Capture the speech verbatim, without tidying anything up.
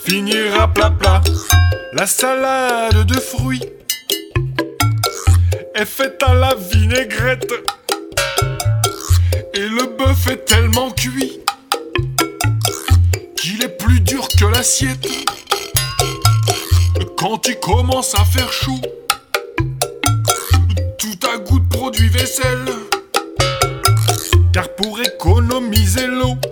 finir à plat plat. La salade de fruits est faite à la vinaigrette et le bœuf est tellement cuit qu'il est plus dur que l'assiette. Quand il commence à faire chaud, tout à goût de produit vaisselle, car pour économiser l'eau,